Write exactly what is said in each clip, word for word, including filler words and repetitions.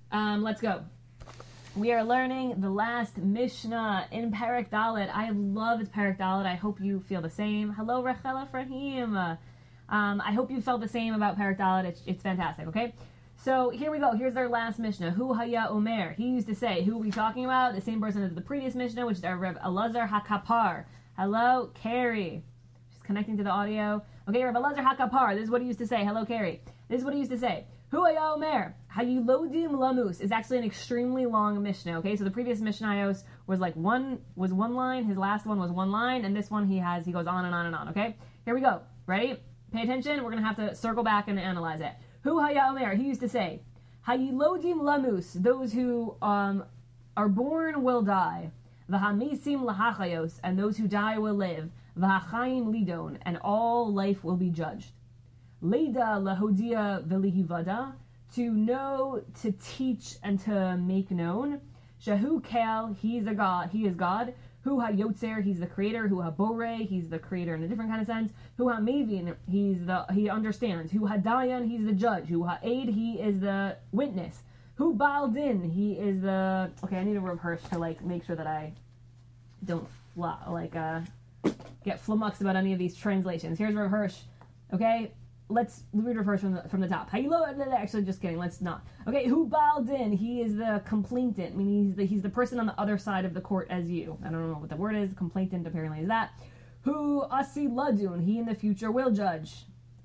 Um, let's go. We are learning the last Mishnah in Perek Dalet. I loved Perek Dalet. I hope you feel the same. Hello, Rachel Efrahim. Um, I hope you felt the same about Perek Dalet. It's, it's fantastic, okay? So here we go. Here's our last Mishnah. Hu haya omer. He used to say, who are we talking about? The same person as the previous Mishnah, which is our Rev Elazar HaKapar. Hello, Carrie. She's connecting to the audio. Okay, Rev Elazar HaKapar. This is what he used to say. Hello, Carrie. This is what he used to say. Hu haya omer. Hayilodim lamus is actually an extremely long Mishnah. Okay, so the previous Mishnah was like one was one line. His last one was one line, and this one he has he goes on and on and on. Okay, here we go. Ready? Pay attention. We're gonna have to circle back and analyze it. Hu haya omer, he used to say, Hayilodim lamus, those who um, are born will die. V'hamisim lahachayos, and those who die will live. V'hachayim lidon, and all life will be judged. Leida lahodia velihivada, to know, to teach, and to make known. Shahu kel, he's a God, he is God. Hu ha-yotzer, he's the creator. Hu ha-bore, he's the creator in a different kind of sense. Hu ha-mavin, he's the, he understands. Hu ha-dayan, he's the judge. Hu ha-aid, he is the witness. Hu ba'al-din, he is the, okay, I need to rehearse to, like, make sure that I don't, fla, like, uh, get flummoxed about any of these translations. Here's Rav Hirsch, okay? Let's read reverse from the, from the top. Actually, just kidding. Let's not. Okay, hu ba'al din. He is the complainant. I mean, he's the he's the person on the other side of the court as you. I don't know what the word is. Complainant apparently is that. Hu asi ladun. He in the future will judge.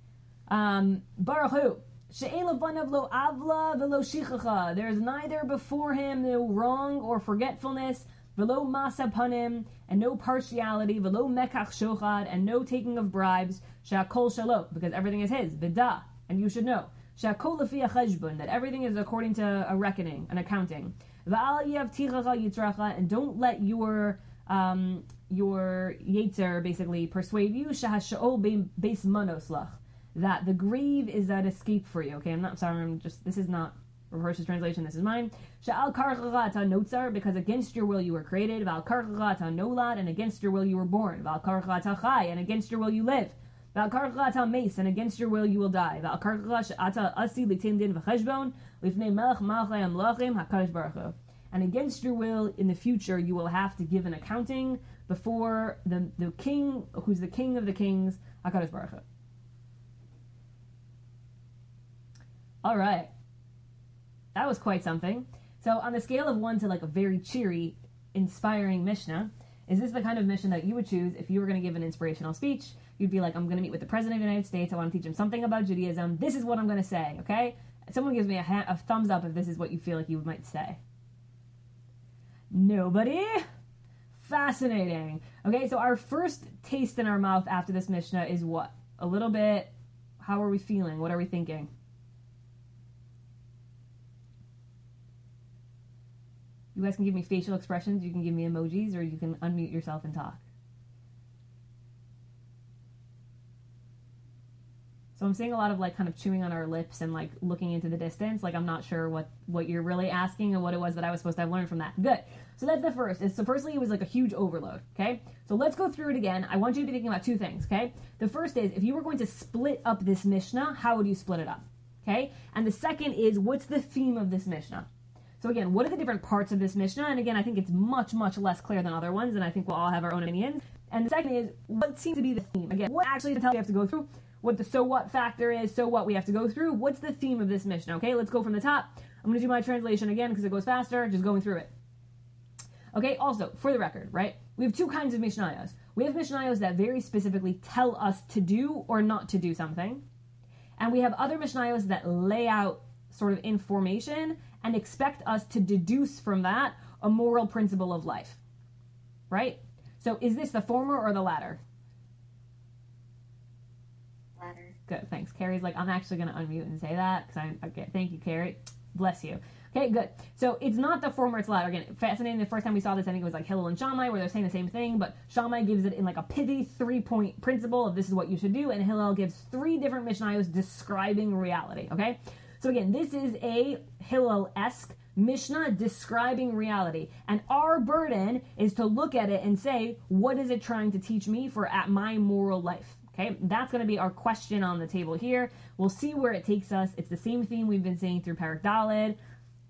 Um, Baruch hu. She'en lefanav lo avla velo shichacha. There is neither before him no wrong or forgetfulness. Velo masa panim, and no partiality. Velo mekach shochad, and no taking of bribes. Shakol shalot, because everything is his. Vida, and you should know. Shakol lefi acheshbon, that everything is according to a reckoning, an accounting. Va'al yavtichacha yitracha, and don't let your um your yetzer basically persuade you. Shahashol beis manoslach, that the grave is that escape for you. Okay, I'm not sorry. I'm just this is not Hirsch's translation. This is mine. Sha'al karchata notzar, because against your will you were created. Val karchata nolad, and against your will you were born. Val karchata chai, and against your will you live. Val karchata mace, and against your will you will die. Val karchata ata asi litin din v'cheshbon lifnei melech malchei amlachim hakadosh baruch hu. And against your will in the future you will have to give an accounting before the the king, who's the king of the kings, hakadosh baruch hu. All right. That was quite something. So on the scale of one to like a very cheery, inspiring Mishnah, is this the kind of Mishnah that you would choose if you were going to give an inspirational speech? You'd be like, I'm going to meet with the President of the United States. I want to teach him something about Judaism. This is what I'm going to say, okay? Someone gives me a, ha- a thumbs up if this is what you feel like you might say. Nobody? Fascinating. Okay, so our first taste in our mouth after this Mishnah is what? A little bit, how are we feeling? What are we thinking? You guys can give me facial expressions, you can give me emojis, or you can unmute yourself and talk. So I'm seeing a lot of like kind of chewing on our lips and like looking into the distance. Like I'm not sure what, what you're really asking and what it was that I was supposed to have learned from that. Good. So that's the first. So firstly, it was like a huge overload. Okay. So let's go through it again. I want you to be thinking about two things. Okay. The first is, if you were going to split up this Mishnah, how would you split it up? Okay. And the second is, what's the theme of this Mishnah? So again, what are the different parts of this Mishnah? And again, I think it's much, much less clear than other ones, and I think we'll all have our own opinions. And the second is, what seems to be the theme? Again, what actually the tell we have to go through, what the so what factor is, so what we have to go through, what's the theme of this Mishnah? Okay, let's go from the top. I'm going to do my translation again because it goes faster, just going through it. Okay, also, for the record, right, we have two kinds of Mishnayos. We have Mishnayos that very specifically tell us to do or not to do something. And we have other Mishnayos that lay out sort of information and expect us to deduce from that a moral principle of life, right? So is this the former or the latter? Latter. Good, thanks. Carrie's like, I'm actually going to unmute and say that, because I, okay, thank you, Carrie. Bless you. Okay, good. So it's not the former, it's the latter. Again, fascinating. The first time we saw this, I think it was like Hillel and Shammai, where they're saying the same thing, but Shammai gives it in like a pithy three-point principle of this is what you should do, and Hillel gives three different Mishnayos describing reality, okay? So again, this is a Hillel-esque Mishnah describing reality. And our burden is to look at it and say, what is it trying to teach me for at my moral life? Okay, that's going to be our question on the table here. We'll see where it takes us. It's the same theme we've been saying through Perek Dalet.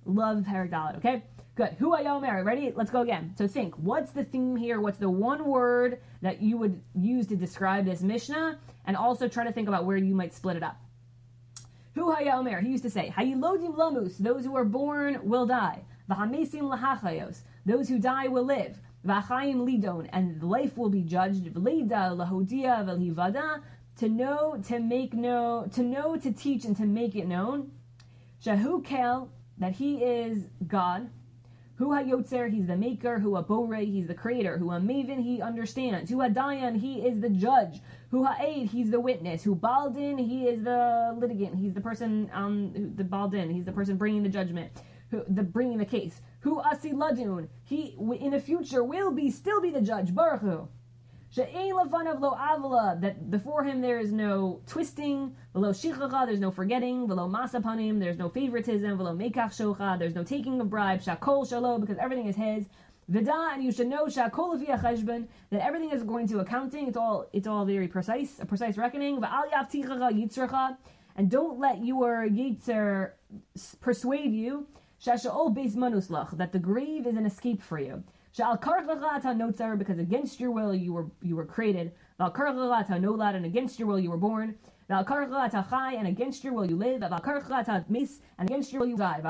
Love Perek Dalet, okay? Good. Hu hayomer. Ready? Let's go again. So think, what's the theme here? What's the one word that you would use to describe this Mishnah? And also try to think about where you might split it up. Hu hayomer. He used to say, Hayilodim lamus. Those who are born will die. V'hamesim lahachayos. Those who die will live. V'achayim lidon. And life will be judged. V'leida lahodia v'lhivada. To know, to make know, to know, to teach, and to make it known. Shahu kel. That he is God. Hu hayotzer, he's the maker. Hu habore, he's the creator. Hu hamaven, he understands. Hu hadayan, he is the judge. Hu ha'ed, he's the witness. Hu baldin, he is the litigant. He's the person, um, the baldin, he's the person bringing the judgment, who, the bringing the case. Hu asi ladun, he in the future will be still be the judge. Baruch Hu. She'ein lefanav lo avla, that before him there is no twisting, v'lo shichacha, there's no forgetting, v'lo masapanim, there's no favoritism, v'lo mekach shocha, there's no taking of bribes, shakol shalo, because everything is his. V'da, and you should know, shakol lefi hacheshbon, that everything is going to accounting, it's all it's all very precise, a precise reckoning. V'al yavtichacha yitzracha, and don't let your yitzer persuade you, shasha'ol beis manuslach, that the grave is an escape for you. Because against your will you were you were created. And against your will you were born. And against your will you live. And against your will you die.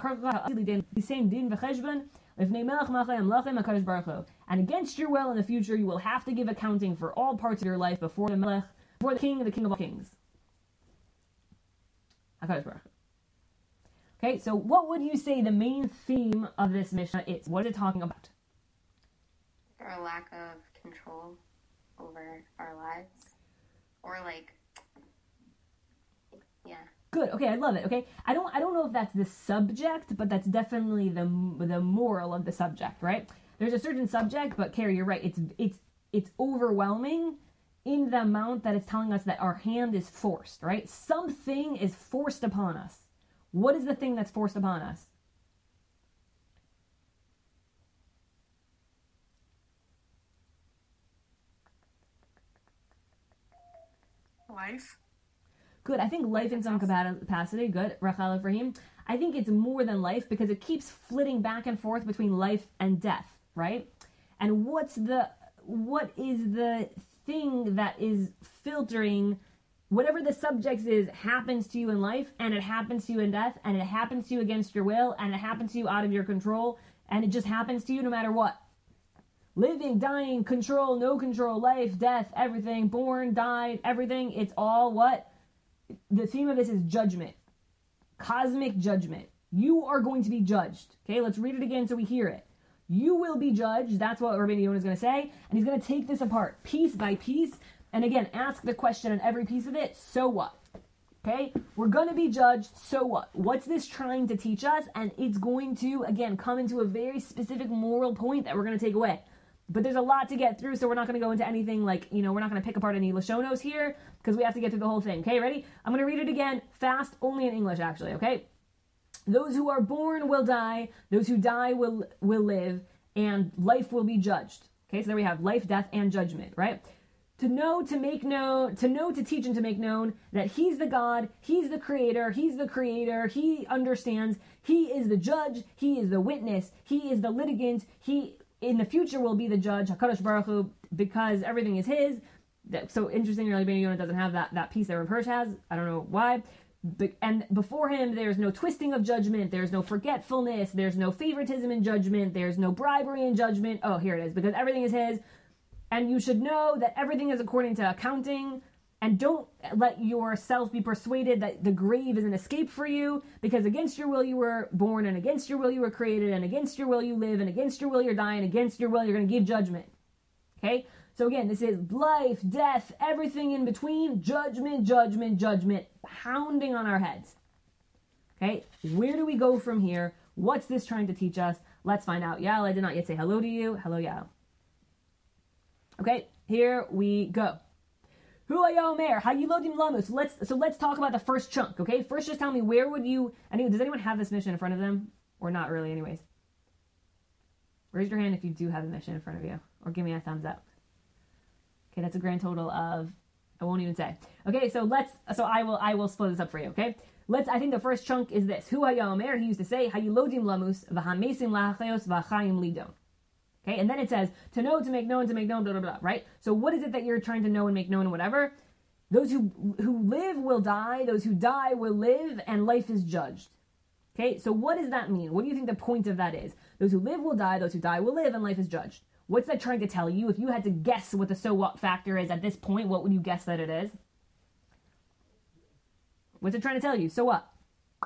And against your will in the future you will have to give accounting for all parts of your life before the Melech, before the King, the King of all Kings. Okay, so what would you say the main theme of this Mishnah is? What is it talking about? Our lack of control over our lives, or like, yeah. Good. Okay, I love it. Okay, I don't, I don't know if that's the subject, but that's definitely the the moral of the subject, right? There's a certain subject, but Carrie, you're right. It's it's it's overwhelming in the amount that it's telling us that our hand is forced, right? Something is forced upon us. What is the thing that's forced upon us? Life. Good. I think life in some capacity. Good. Rachel Ephraim. I think it's more than life because it keeps flitting back and forth between life and death, right? And what's the, what is the thing that is filtering whatever the subject is happens to you in life, and it happens to you in death, and it happens to you against your will, and it happens to you out of your control, and it just happens to you no matter what. Living, dying, control, no control, life, death, everything, born, died, everything, it's all what? The theme of this is judgment. Cosmic judgment. You are going to be judged. Okay, let's read it again so we hear it. You will be judged. That's what Rabbeinu Yonah is going to say. And he's going to take this apart piece by piece. And again, ask the question on every piece of it, so what? Okay, we're going to be judged, so what? What's this trying to teach us? And it's going to, again, come into a very specific moral point that we're going to take away. But there's a lot to get through, so we're not going to go into anything like, you know, we're not going to pick apart any Lashonos here, because we have to get through the whole thing. Okay, ready? I'm going to read it again, fast, only in English, actually, okay? Those who are born will die, those who die will will live, and life will be judged. Okay, so there we have life, death, and judgment, right? To know, to make known, to know, to teach, and to make known that he's the God, he's the creator, he's the creator, he understands, he is the judge, he is the witness, he is the litigant, he in the future will be the judge, HaKadosh Baruch Hu, because everything is his. So interesting, really, Rabbeinu Yonah doesn't have that, that piece that Rav Hirsch has. I don't know why. But, and before him, there's no twisting of judgment, there's no forgetfulness, there's no favoritism in judgment, there's no bribery in judgment. Oh, here it is, because everything is his. And you should know that everything is according to accounting, and don't let yourself be persuaded that the grave is an escape for you, because against your will you were born, and against your will you were created, and against your will you live, and against your will you're dying, and against your will you're going to give judgment. Okay? So again, this is life, death, everything in between, judgment, judgment, judgment, pounding on our heads. Okay? Where do we go from here? What's this trying to teach us? Let's find out. Yael, I did not yet say hello to you. Hello, Yael. Okay, here we go. Hu hayomer, hayilodim lamus. Let's so let's talk about the first chunk. Okay, first just tell me where would you? Anyway, does anyone have this mission in front of them, or not really? Anyways, raise your hand if you do have the mission in front of you, or give me a thumbs up. Okay, that's a grand total of I won't even say. Okay, so let's so I will I will split this up for you. Okay, let's, I think the first chunk is this. Hu haya omer, he used to say, hayilodim lamus, v'hamesim lahachayos, v'achayim lidon. Okay, and then it says, to know, to make known, to make known, blah, blah, blah, right? So what is it that you're trying to know and make known and whatever? Those who, who live will die, those who die will live, and life is judged. Okay, so what does that mean? What do you think the point of that is? Those who live will die, those who die will live, and life is judged. What's that trying to tell you? If you had to guess what the so what factor is at this point, what would you guess that it is? What's it trying to tell you? So what?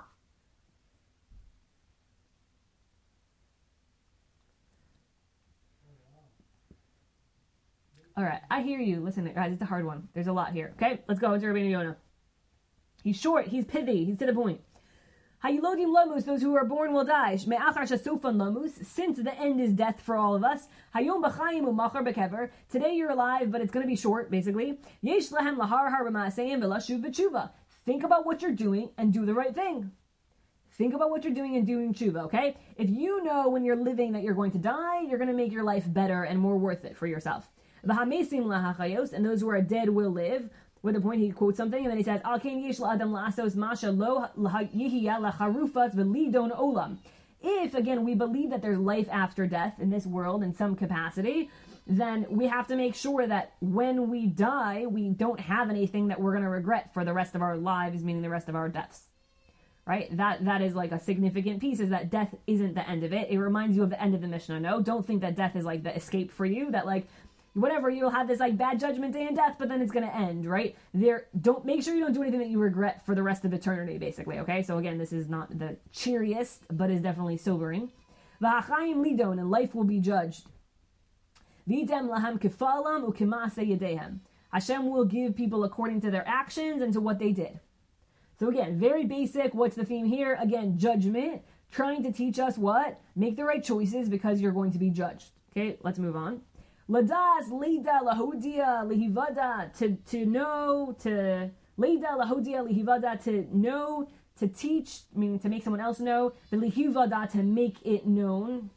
All right, I hear you. Listen, guys, it's a hard one. There's a lot here. Okay, let's go. It's Rabbeinu Yonah. He's short. He's pithy. He's to the point. Hayilodim lamus, those who are born will die. Shme'achar shasufan lamus, since the end is death for all of us. Hayom b'chayim u'machar b'kever. Today you're alive, but it's going to be short, basically. Yesh lehem lahar har b'ma'aseyim v'lashuv b'tshuva. Think about what you're doing and do the right thing. Think about what you're doing and doing tshuva, okay? If you know when you're living that you're going to die, you're going to make your life better and more worth it for yourself. V'hamesim lahachayos, and those who are dead will live. With the point, he quotes something, and then he says, Al kain yesh la'adam la'asos masha lo yihya lacharufat v'lidon olam. If, again, we believe that there's life after death in this world in some capacity, then we have to make sure that when we die, we don't have anything that we're going to regret for the rest of our lives, meaning the rest of our deaths. Right? That That is like a significant piece, is that death isn't the end of it. It reminds you of the end of the Mishnah. No, don't think that death is like the escape for you, that like, whatever, you'll have this like bad judgment day and death, but then it's going to end, right? There, don't make sure you don't do anything that you regret for the rest of eternity, basically, okay? So again, this is not the cheeriest, but is definitely sobering. V'achayim lidon, and life will be judged. V'idem lahem kifalam u'kimase yedehem. Hashem will give people according to their actions and to what they did. So again, very basic. What's the theme here? Again, judgment, trying to teach us what? Make the right choices because you're going to be judged. Okay, let's move on. Ladas, Leida, Lahodia, Lihivada, to, to know, to, Leida, Lahodia, Lihivada, to know, to teach, meaning to make someone else know, the Lihivada, to make it known.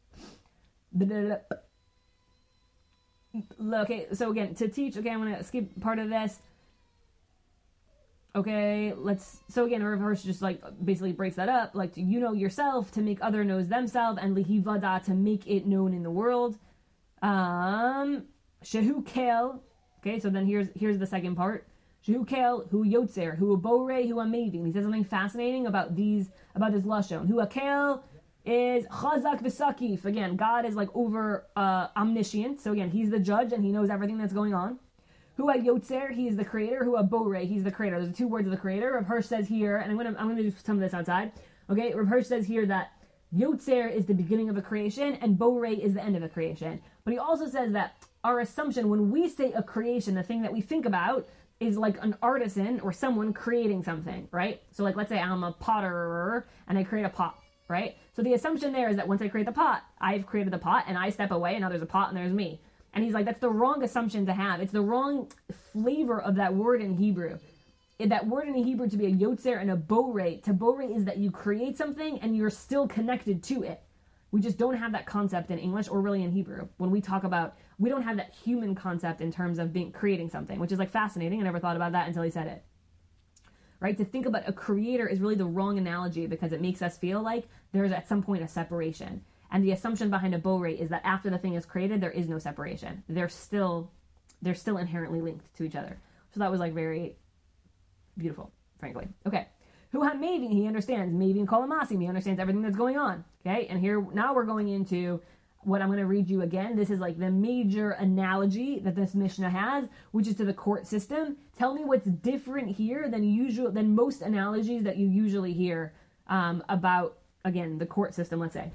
Okay, so again, to teach, okay, I'm going to skip part of this. Okay, let's, so again, reverse just like basically breaks that up, like to you know yourself, to make other knows themselves, and Lihivada, to make it known in the world. Um, Shehu Kel. Okay, so then here's here's the second part. Shehu Kel, Hu Yotzer, Hu Bore, Hu Amavin. He says something fascinating about these about this lashon. Hu Kel is Chazak v'Sakif. Again, God is like over uh, omniscient. So again, He's the judge and He knows everything that's going on. Hu Yotzer, He is the creator. Hu Bore, He's the creator. There's two words of the creator. Rav Hirsch says here, and I'm gonna I'm gonna do some of this outside. Okay, Rav Hirsch says here that Yotzer is the beginning of a creation and Bore is the end of a creation. But he also says that our assumption when we say a creation, the thing that we think about is like an artisan or someone creating something, right? So like let's say I'm a potter and I create a pot, right? So the assumption there is that once I create the pot, I've created the pot and I step away and now there's a pot and there's me. And he's like, that's the wrong assumption to have. It's the wrong flavor of that word in Hebrew. That word in Hebrew to be a yotzer and a bore, to bore is that you create something and you're still connected to it. We just don't have that concept in English or really in Hebrew. When we talk about, we don't have that human concept in terms of being creating something, which is like fascinating. I never thought about that until he said it. Right? To think about a creator is really the wrong analogy because it makes us feel like there's at some point a separation. And the assumption behind a bore is that after the thing is created, there is no separation. They're still, they're still inherently linked to each other. So that was like very beautiful, frankly. Okay. Who had Mavin, he understands. Mavin Kolamasim, he understands everything that's going on. Okay, and here, now we're going into what I'm going to read you again. This is like the major analogy that this Mishnah has, which is to the court system. Tell me what's different here than usual, than most analogies that you usually hear um, about, again, the court system, let's say.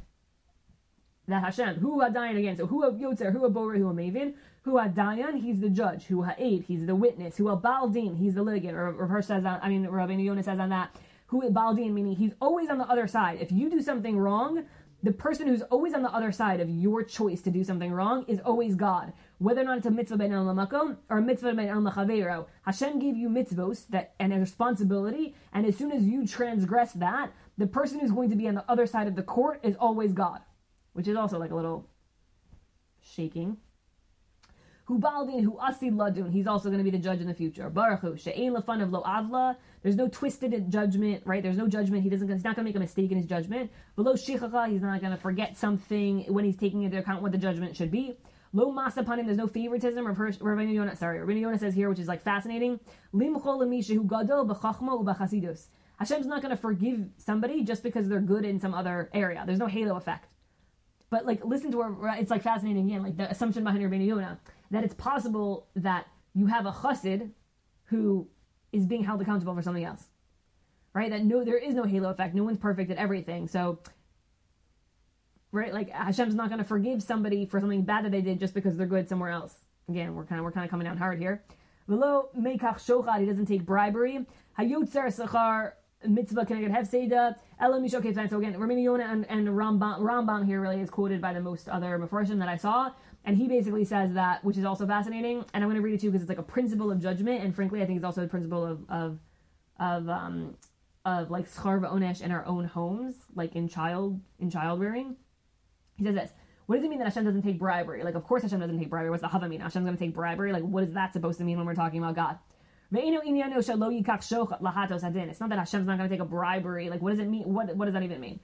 That Hashem, Hu Hadayan again, so Hu Yotzer, Hu Bore, Hu Mavin, Hu Hadayan, he's the judge, Hu Ha'ed, he's the witness, Hu Baldin, he's the litigant, or Rav Hirsch says on, I mean, Rabbeinu Yonah says on that, Hu Baldin, meaning he's always on the other side. If you do something wrong, the person who's always on the other side of your choice to do something wrong is always God. Whether or not it's a mitzvah ben el lamakom or a mitzvah ben el lachavero, Hashem gave you mitzvos that and a responsibility, and as soon as you transgress that, the person who's going to be on the other side of the court is always God. Which is also like a little shaking. Hu baldin, hu asid ladun. He's also going to be the judge in the future. Baruch hu she'ein lefan of lo avla. There's no twisted judgment, right? There's no judgment. He doesn't. He's not going to make a mistake in his judgment. Below shichacha, he's not going to forget something when he's taking into account what the judgment should be. Lo masapanim. There's no favoritism. Rabbeinu Yonah, sorry, Rabbeinu Yonah says here, which is like fascinating. Limchol lemisha hu gadol b'chachma u'b'chasidus. Hashem's not going to forgive somebody just because they're good in some other area. There's no halo effect. But like, listen to where it's like fascinating again, like the assumption behind Rabbeinu Yonah, that it's possible that you have a chassid who is being held accountable for something else, right? That no, there is no halo effect. No one's perfect at everything. So, right, like Hashem's not going to forgive somebody for something bad that they did just because they're good somewhere else. Again, we're kind of we're kind of coming down hard here. V'lo meikach shochad. He doesn't take bribery. Hayotzer sachar. Mitzvah can I get hefseda elamish. Okay, fine. So again, Rabbeinu Yonah and, and Rambam, Rambam here really is quoted by the most other Mefarshim that I saw, and he basically says that, which is also fascinating. And I'm going to read it to you because it's like a principle of judgment, and frankly, I think it's also a principle of of of um of like schar v'onesh in our own homes, like in child in child rearing. He says this. What does it mean that Hashem doesn't take bribery? Like, of course Hashem doesn't take bribery. What's the hava mean? Hashem's going to take bribery? Like, what is that supposed to mean when we're talking about God? It's not that Hashem's not going to take a bribery. Like, what does it mean? What what does that even mean?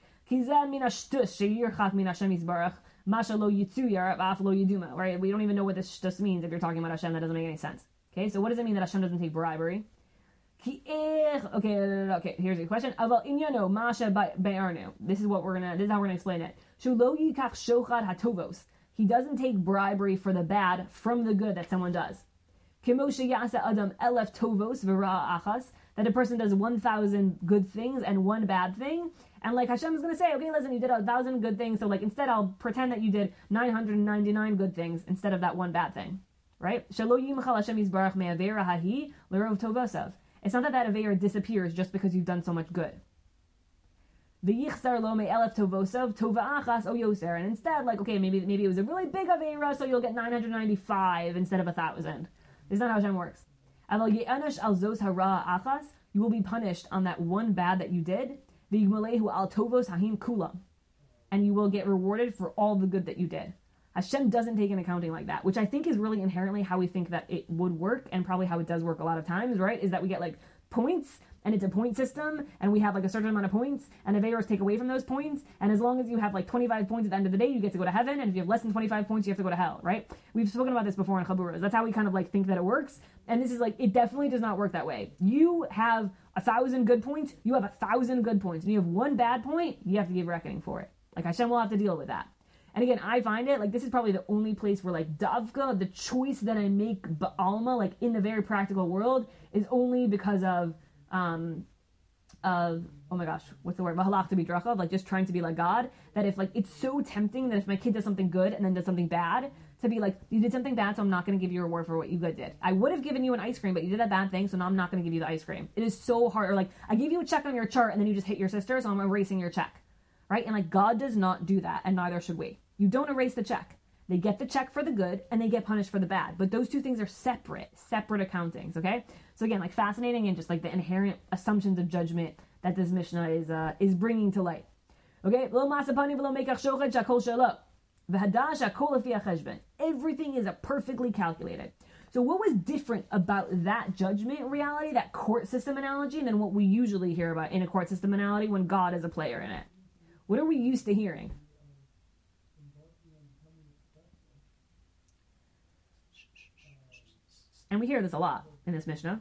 Right? We don't even know what this shtus means if you're talking about Hashem. That doesn't make any sense. Okay, so what does it mean that Hashem doesn't take bribery? Okay, okay. Here's the question. This is what we're gonna. This is how we're gonna explain it. He doesn't take bribery for the bad from the good that someone does. That a person does one thousand good things and one bad thing. And like Hashem is going to say, okay, listen, you did a thousand good things. So like instead I'll pretend that you did nine hundred ninety-nine good things instead of that one bad thing. Right? It's not that that Aveira disappears just because you've done so much good. And instead, like, okay, maybe maybe it was a really big Aveira, so you'll get nine hundred ninety-five instead of a thousand. This is not how Hashem works. You will be punished on that one bad that you did. And you will get rewarded for all the good that you did. Hashem doesn't take an accounting like that, which I think is really inherently how we think that it would work, and probably how it does work a lot of times, right? Is that we get like points, and it's a point system, and we have like a certain amount of points, and Aveiros take away from those points, and as long as you have like twenty-five points at the end of the day, you get to go to heaven, and if you have less than twenty-five points, you have to go to hell, right? We've spoken about this before in Chaburos. That's how we kind of like think that it works, and this is like, it definitely does not work that way. You have a thousand good points, you have a thousand good points, and you have one bad point, you have to give reckoning for it. Like Hashem will have to deal with that. And again, I find it, like, this is probably the only place where, like, davka, the choice that I make ba'alma, like, in the very practical world, is only because of, um, of, oh my gosh, what's the word? Mahalach to be drachav, like, just trying to be like God, that if, like, it's so tempting that if my kid does something good and then does something bad, to be like, you did something bad, so I'm not going to give you a reward for what you good did. I would have given you an ice cream, but you did that bad thing, so now I'm not going to give you the ice cream. It is so hard. Or, like, I gave you a check on your chart, and then you just hit your sister, so I'm erasing your check. Right? And, like, God does not do that, and neither should we. You don't erase the check. They get the check for the good, and they get punished for the bad. But those two things are separate, separate accountings, okay? So again, like, fascinating, and just, like, the inherent assumptions of judgment that this Mishnah is uh, is bringing to light. Okay? Everything is a perfectly calculated. So what was different about that judgment reality, that court system analogy, than what we usually hear about in a court system analogy when God is a player in it? What are we used to hearing? And we hear this a lot in this Mishnah.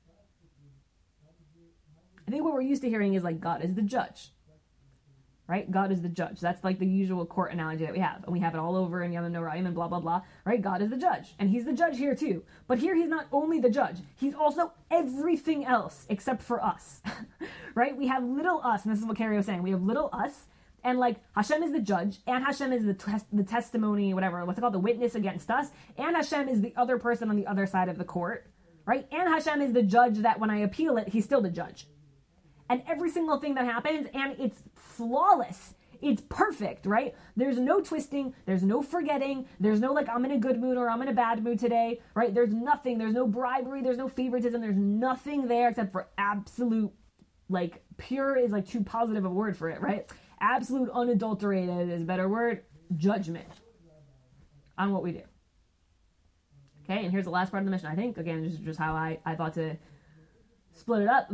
I think what we're used to hearing is like God is the judge. Right? God is the judge. That's like the usual court analogy that we have. And we have it all over in Yamim Noraim and blah, blah, blah. Right? God is the judge. And he's the judge here too. But here he's not only the judge. He's also everything else except for us. Right? We have little us. And this is what Carrie was saying. We have little us. And like Hashem is the judge, and Hashem is the tes- the testimony, whatever, what's it called, the witness against us, and Hashem is the other person on the other side of the court, right? And Hashem is the judge that when I appeal it, he's still the judge. And every single thing that happens, and it's flawless, it's perfect, right? There's no twisting, there's no forgetting, there's no like I'm in a good mood or I'm in a bad mood today, right? There's nothing, there's no bribery, there's no favoritism, there's nothing there except for absolute, like pure is like too positive a word for it, right? Absolute, unadulterated is a better word, judgment on what we do. Okay, and here's the last part of the Mishnah. I think, again, this is just how I, I thought to split it up.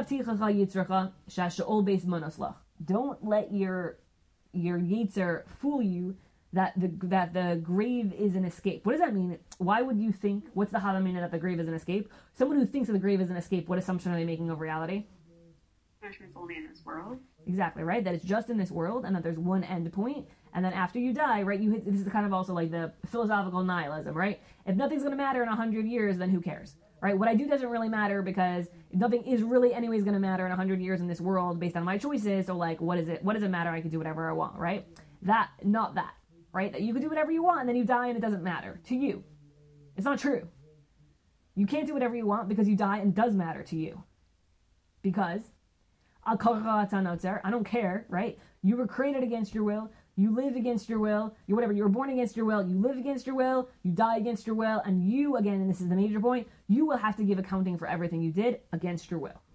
Don't let your your yetzer fool you that the that the grave is an escape. What does that mean? Why would you think, what's the Havamina that the grave is an escape? Someone who thinks that the grave is an escape, what assumption are they making of reality? Punishment's only in this world. Exactly, right? That it's just in this world and that there's one end point. And then after you die, right, you hit, this is kind of also like the philosophical nihilism, right? If nothing's going to matter in a hundred years, then who cares? Right? What I do doesn't really matter because nothing is really anyways going to matter in a hundred years in this world based on my choices. So like, what is it? What does it matter? I can do whatever I want, right? That, not that, right? That you can do whatever you want and then you die and it doesn't matter to you. It's not true. You can't do whatever you want because you die and it does matter to you. Because I don't care, right? You were created against your will. You live against your will. You whatever. You were born against your will. You live against your will. You die against your will. And you, again, and this is the major point, you will have to give accounting for everything you did against your will.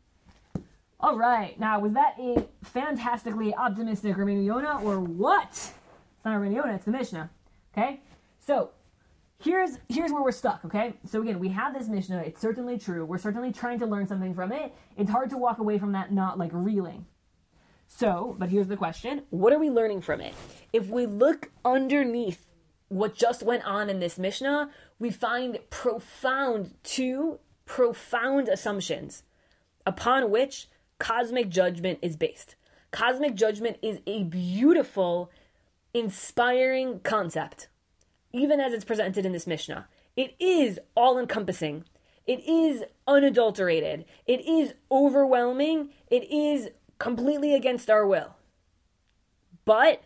All right. Now, was that a fantastically optimistic Rabbeinu Yonah or what? It's not Rabbeinu Yonah. It's the Mishnah. Okay? So, here's here's where we're stuck, okay? So again, we have this Mishnah. It's certainly true. We're certainly trying to learn something from it. It's hard to walk away from that not, like, reeling. So, but here's the question. What are we learning from it? If we look underneath what just went on in this Mishnah, we find profound, two profound assumptions upon which cosmic judgment is based. Cosmic judgment is a beautiful, inspiring concept, even as it's presented in this Mishnah. It is all-encompassing. It is unadulterated. It is overwhelming. It is completely against our will. But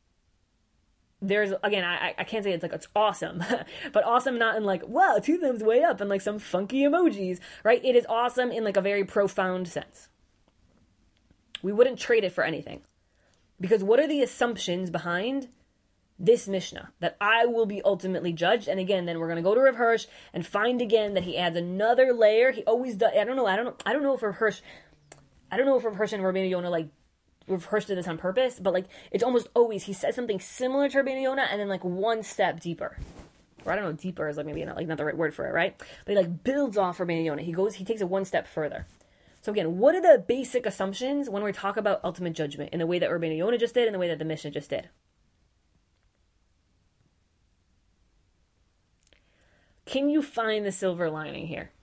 there's, again, I, I can't say it's like, it's awesome, but awesome not in like, wow, two thumbs way up and like some funky emojis, right? It is awesome in like a very profound sense. We wouldn't trade it for anything. Because what are the assumptions behind this Mishnah? That I will be ultimately judged. And again, then we're going to go to Rav Hirsch and find again that he adds another layer. He always does. I don't know. I don't know. I don't know if Rav Hirsch, I don't know if Rav Hirsch and Rabbeinu Yonah like Rav Hirsch did this on purpose, but like it's almost always he says something similar to Rabbeinu Yonah and then like one step deeper. Or I don't know, deeper is like maybe not like not the right word for it, right? But he like builds off Rabbeinu Yonah. He goes, he takes it one step further. So again, what are the basic assumptions when we talk about ultimate judgment in the way that Rabbeinu Yonah just did and the way that the Mishnah just did? Can you find the silver lining here?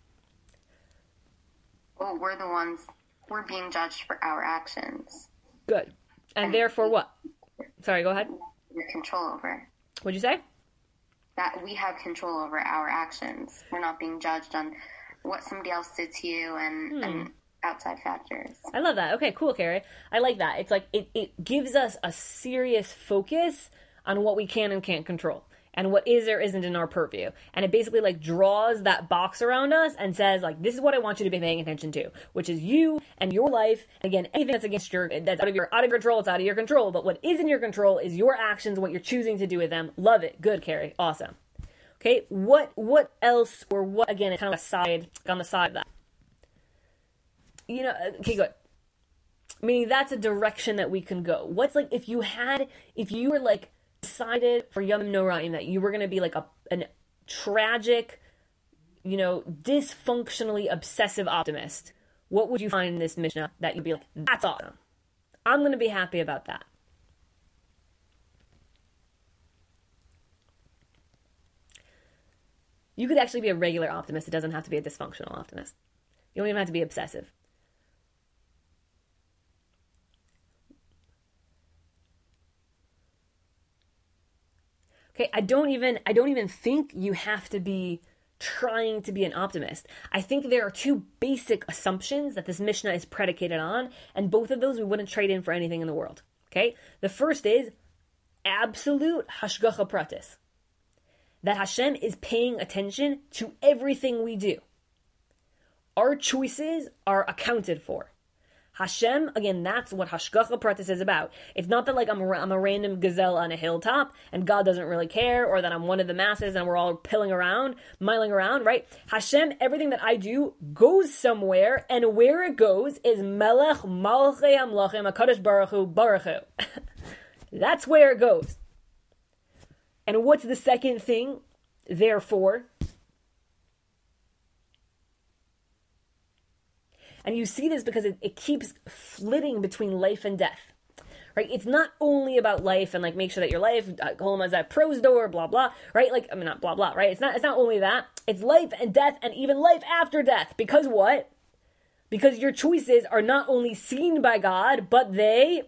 Well, we're the ones, we're being judged for our actions. Good. And, and therefore what? Sorry, go ahead. We have control over. What'd you say? That we have control over our actions. We're not being judged on what somebody else did to you and, hmm. and outside factors. I love that. Okay, cool, Carrie. I like that. It's like, it, it gives us a serious focus on what we can and can't control. And what is or isn't in our purview. And it basically like draws that box around us and says like, this is what I want you to be paying attention to, which is you and your life. And again, anything that's against your, that's out of your, out of your control, it's out of your control. But what is in your control is your actions, what you're choosing to do with them. Love it. Good, Carrie. Awesome. Okay. What, what else or what, again, it's kind of a side, on the side of that. You know, okay, good. Meaning that's a direction that we can go. What's like, if you had, if you were like, decided for Yom Noraim that you were going to be like a an tragic, you know, dysfunctionally obsessive optimist, what would you find in this Mishnah that you'd be like, that's awesome. I'm going to be happy about that. You could actually be a regular optimist. It doesn't have to be a dysfunctional optimist. You don't even have to be obsessive. Okay, I don't even I don't even think you have to be trying to be an optimist. I think there are two basic assumptions that this Mishnah is predicated on, and both of those we wouldn't trade in for anything in the world. Okay? The first is absolute hashgacha pratis. That Hashem is paying attention to everything we do. Our choices are accounted for. Hashem, again, that's what Hashgacha Pratis is about. It's not that like I'm a, I'm a random gazelle on a hilltop and God doesn't really care, or that I'm one of the masses and we're all pilling around, miling around, right? Hashem, everything that I do goes somewhere, and where it goes is Melech Malchei Amlachim HaKadosh Baruch Hu Baruch Hu. That's where it goes. And what's the second thing therefore, and you see this because it, it keeps flitting between life and death. Right? It's not only about life and like make sure that your life, Kolma is at pros door, blah, blah, right? Like, I mean, not blah, blah, right? It's not, it's not only that. It's life and death and even life after death. Because what? Because your choices are not only seen by God, but they,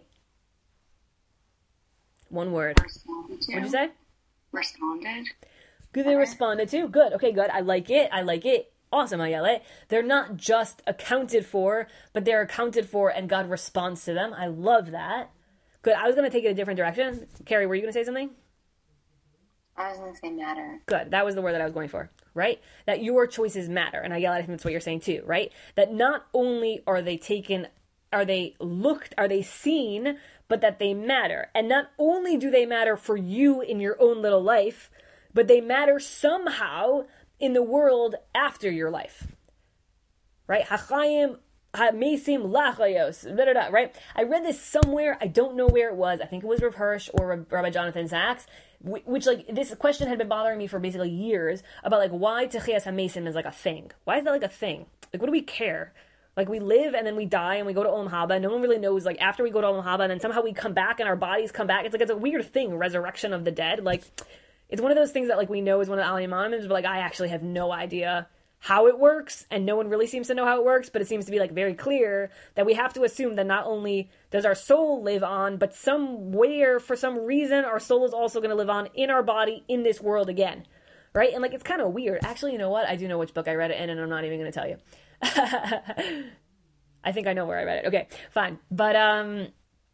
one word. Responded to. What'd you say? Responded. Good, they responded to. Good. Okay, good. I like it. I like it. Awesome, Ayala. They're not just accounted for, but they're accounted for and God responds to them. I love that. Good. I was going to take it a different direction. Carrie, were you going to say something? I was going to say matter. Good. That was the word that I was going for, right? That your choices matter. And I yell, I think that's what you're saying too, right? That not only are they taken, are they looked, are they seen, but that they matter. And not only do they matter for you in your own little life, but they matter somehow in the world after your life, right? Hachayim Mesim lachayos, right? I read this somewhere. I don't know where it was. I think it was Rav Hirsch or Rabbi Jonathan Sachs, which like this question had been bothering me for basically years about like why Techias HaMesim is like a thing. Why is that like a thing? Like what do we care? Like we live and then we die and we go to Olam Haba. No one really knows like after we go to Olam Haba and then somehow we come back and our bodies come back. It's like it's a weird thing, resurrection of the dead. Like it's one of those things that like we know is one of the Aliyah Monuments, but like I actually have no idea how it works, and no one really seems to know how it works, but it seems to be like very clear that we have to assume that not only does our soul live on, but somewhere, for some reason, our soul is also going to live on in our body in this world again, right? And like, it's kind of weird. Actually, you know what? I do know which book I read it in, and I'm not even going to tell you. I think I know where I read it. Okay, fine. But, um,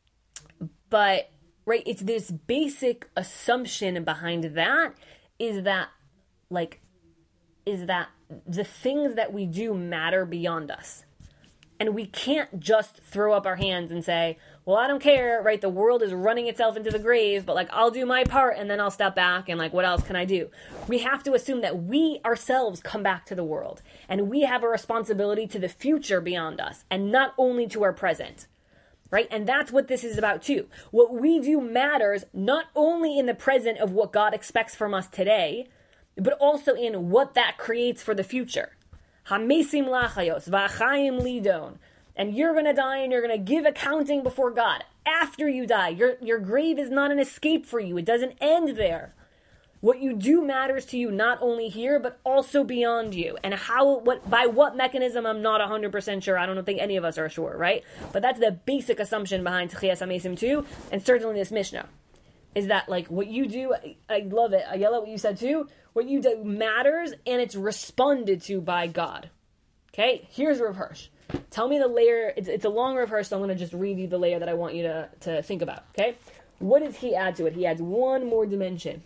but, right, it's this basic assumption behind that is that, like, is that the things that we do matter beyond us. And we can't just throw up our hands and say, well, I don't care, right? The world is running itself into the grave, but like, I'll do my part and then I'll step back and like, what else can I do? We have to assume that we ourselves come back to the world and we have a responsibility to the future beyond us and not only to our present, right? And that's what this is about too. What we do matters not only in the present of what God expects from us today, but also in what that creates for the future. Hamesim lachayos, v'achayim lidon. And you're going to die and you're going to give accounting before God after you die. Your, your grave is not an escape for you. It doesn't end there. What you do matters to you not only here, but also beyond you. And how, what, by what mechanism, I'm not one hundred percent sure. I don't think any of us are sure, right? But that's the basic assumption behind Techias HaMesim too, and certainly this Mishnah. Is that like what you do, I, I love it, I yell at what you said too, what you do matters and it's responded to by God. Okay, here's Rav Hirsch. Tell me the layer, it's, it's a long Rav Hirsch, so I'm going to just read you the layer that I want you to, to think about, okay? What does he add to it? He adds one more dimension,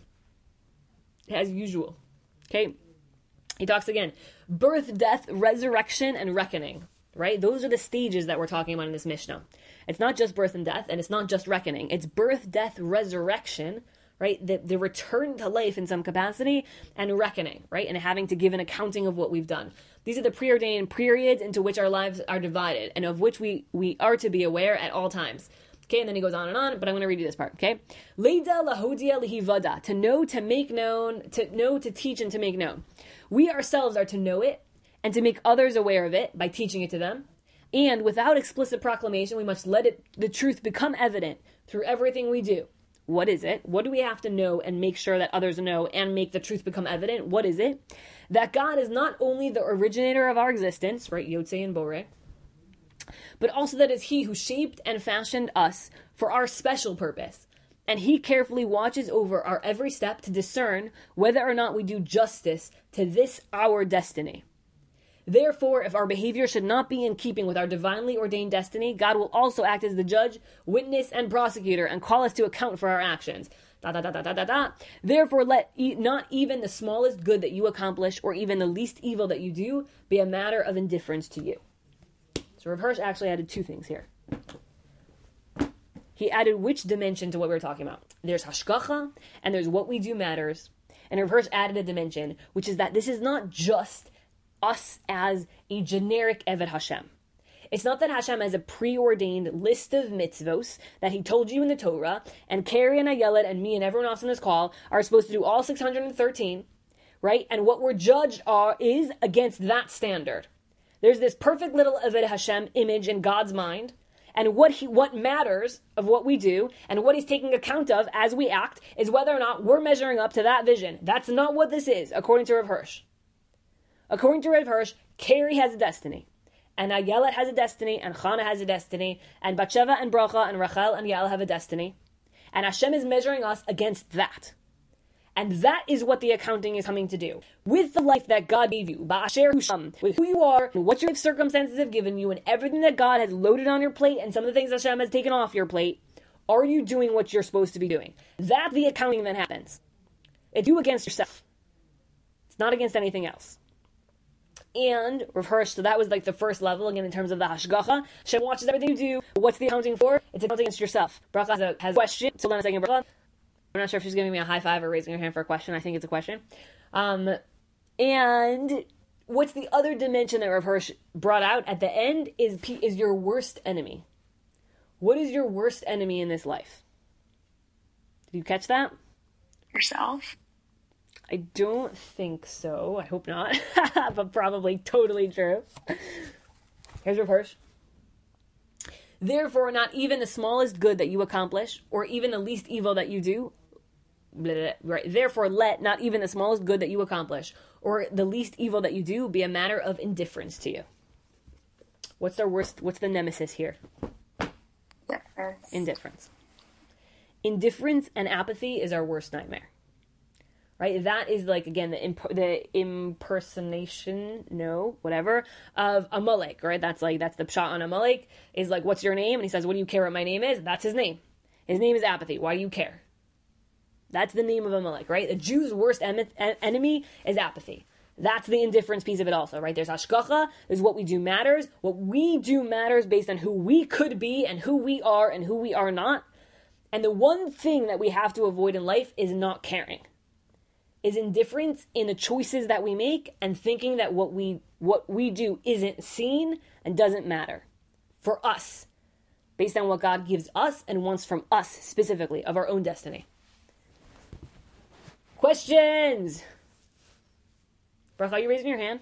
as usual, okay? He talks again, birth, death, resurrection, and reckoning, right? Those are the stages that we're talking about in this Mishnah. It's not just birth and death, and it's not just reckoning. It's birth, death, resurrection, right? The, the return to life in some capacity, and reckoning, right? And having to give an accounting of what we've done. These are the preordained periods into which our lives are divided, and of which we, we are to be aware at all times. Okay, and then he goes on and on, but I'm going to read you this part, okay? Leida lahodia lihivada, to know, to make known, to know, to teach, and to make known. We ourselves are to know it, and to make others aware of it by teaching it to them. And without explicit proclamation, we must let it, the truth become evident through everything we do. What is it? What do we have to know and make sure that others know and make the truth become evident? What is it? That God is not only the originator of our existence, right, Yotzei and Borei, but also that it's He who shaped and fashioned us for our special purpose. And He carefully watches over our every step to discern whether or not we do justice to this our destiny. Therefore, if our behavior should not be in keeping with our divinely ordained destiny, God will also act as the judge, witness, and prosecutor, and call us to account for our actions. Da, da, da, da, da, da, da. Therefore, let e- not even the smallest good that you accomplish, or even the least evil that you do, be a matter of indifference to you. So Rav Hirsch actually added two things here. He added which dimension to what we were talking about. There's hashgacha, and there's what we do matters. And Rav Hirsch added a dimension, which is that this is not just us as a generic Eved Hashem. It's not that Hashem has a preordained list of mitzvos that He told you in the Torah, and Carrie and Ayelet and me and everyone else on this call are supposed to do all six hundred thirteen, right? And what we're judged are is against that standard. There's this perfect little Aved Hashem image in God's mind, and what he what matters of what we do and what he's taking account of as we act is whether or not we're measuring up to that vision. That's not what this is, according to Rav Hirsch. According to Rav Hirsch, Carrie has a destiny, and Ayelet has a destiny, and Chana has a destiny, and Batsheva and Bracha and Rachel and Yael have a destiny, and Hashem is measuring us against that. And that is what the accounting is coming to do. With the life that God gave you, Ba'asher Husham, with who you are, and what your life circumstances have given you, and everything that God has loaded on your plate, and some of the things Hashem has taken off your plate, are you doing what you're supposed to be doing? That's the accounting that happens. It's you against yourself. It's not against anything else. And Rav Hirsch, so that was like the first level, again, in terms of the Hashgacha. Hashem watches everything you do. What's the accounting for? It's accounting against yourself. Bracha has a, has a question. So hold on a second, Bracha. I'm not sure if she's giving me a high five or raising her hand for a question. I think it's a question. Um, and what's the other dimension that Rav Hirsch brought out at the end is is your worst enemy. What is your worst enemy in this life? Did you catch that? Yourself. I don't think so. I hope not. But probably totally true. Here's Rav Hirsch. Therefore, not even the smallest good that you accomplish, or even the least evil that you do, blah, blah, blah, right? Therefore, let not even the smallest good that you accomplish, or the least evil that you do, be a matter of indifference to you. What's our worst? What's the nemesis here? Indifference. Indifference. Indifference and apathy is our worst nightmare. Right? That is like, again, the imp- the impersonation, no, whatever, of Amalek, right? That's like, that's the pshat on Amalek, is like, what's your name? And he says, what do you care what my name is? That's his name. His name is apathy. Why do you care? That's the name of Amalek, right? The Jew's worst em- enemy is apathy. That's the indifference piece of it also, right? There's hashgacha, there's what we do matters. What we do matters based on who we could be and who we are and who we are not. And the one thing that we have to avoid in life is not caring. Is indifference in the choices that we make and thinking that what we what we do isn't seen and doesn't matter for us, based on what God gives us and wants from us specifically, of our own destiny. Questions? Bracha, are you raising your hand?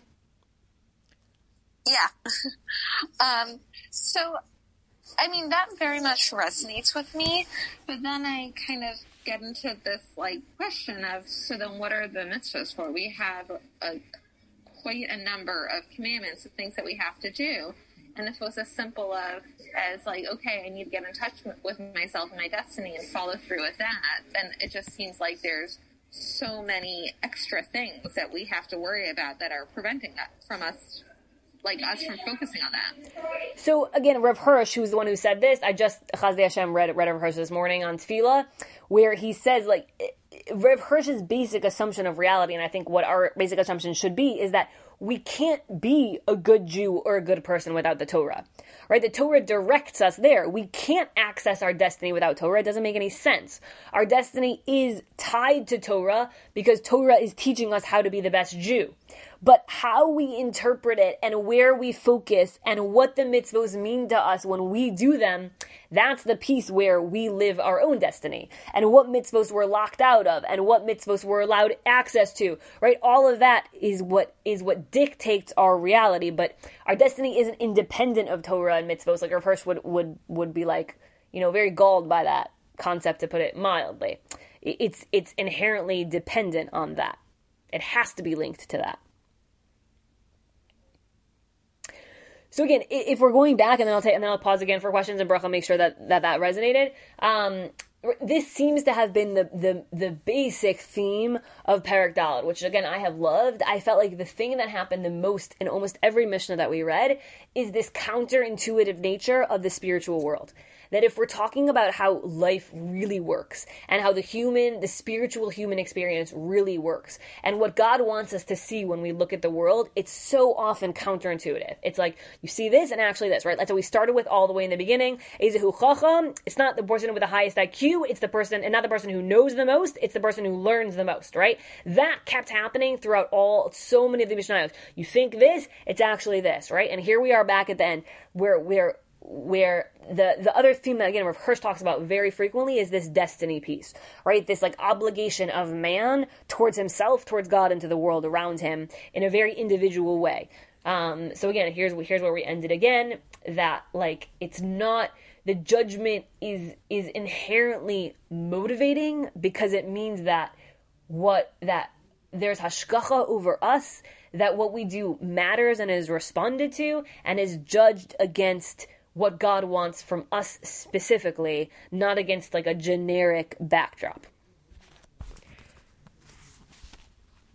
Yeah. um, so, I mean, that very much resonates with me, but then I kind of get into this, like, question of, so then what are the mitzvahs for? We have a, quite a number of commandments and things that we have to do. And if it was as simple of, as, like, okay, I need to get in touch with myself and my destiny and follow through with that, then it just seems like there's so many extra things that we have to worry about that are preventing that from us, like us from focusing on that. So again, Rav Hirsch, who's the one who said this, I just, Chazdi Hashem, read, read Rav Hirsch this morning on Tefillah, where he says, like, Rav Hirsch's basic assumption of reality, and I think what our basic assumption should be, is that we can't be a good Jew or a good person without the Torah, right? The Torah directs us there. We can't access our destiny without Torah. It doesn't make any sense. Our destiny is tied to Torah because Torah is teaching us how to be the best Jew. But how we interpret it and where we focus and what the mitzvos mean to us when we do them, that's the piece where we live our own destiny. And what mitzvos we're locked out of and what mitzvos we're allowed access to, right? All of that is what is what dictates our reality. But our destiny isn't independent of Torah and mitzvos. Like Rav Hirsch would, would, would be like, you know, very galled by that concept, to put it mildly. It's, it's inherently dependent on that. It has to be linked to that. So again, if we're going back, and then I'll take, and then I'll pause again for questions, and Bracha, make sure that that, that resonated. Um, this seems to have been the, the, the basic theme of Perek Dalet, which again, I have loved. I felt like the thing that happened the most in almost every Mishnah that we read is this counterintuitive nature of the spiritual world. That if we're talking about how life really works and how the human, the spiritual human experience really works and what God wants us to see when we look at the world, it's so often counterintuitive. It's like, you see this and actually this, right? That's what we started with all the way in the beginning. Ezehu Chacham, it's not the person with the highest I Q, it's the person, and not the person who knows the most, it's the person who learns the most, right? That kept happening throughout all, so many of the Mishnayos. You think this, it's actually this, right? And here we are back at the end where we're where the the other theme that, again, Rav Hirsch talks about very frequently is this destiny piece, right? This like obligation of man towards himself, towards God, and to the world around him in a very individual way. Um, so again, here's here's where we ended again, that like it's not, the judgment is is inherently motivating because it means that what that there's hashgacha over us, that what we do matters and is responded to and is judged against what God wants from us specifically, not against like a generic backdrop.